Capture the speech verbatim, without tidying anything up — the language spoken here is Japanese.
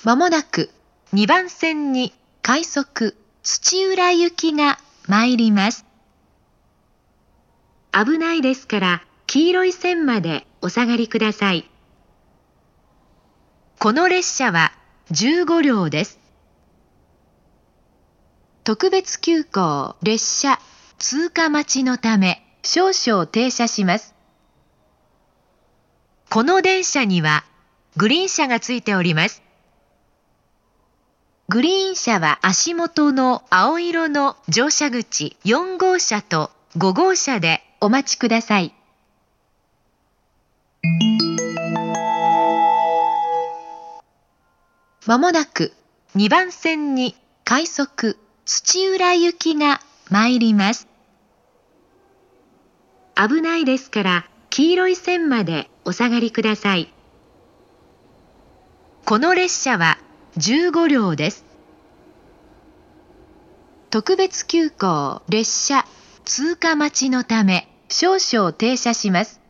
まもなくにばん線に快速土浦行きが参ります。危ないですから黄色い線までお下がりください。この列車はじゅうごりょうです。特別急行列車通過待ちのため少々停車します。この電車にはグリーン車がついております。グリーン車は足元の青色の乗車口よんごうしゃとごごうしゃでお待ちください。まもなくにばん線に快速土浦行きが参ります。危ないですから黄色い線までお下がりください。この列車はじゅうごりょうです。特別急行列車通過待ちのため少々停車します。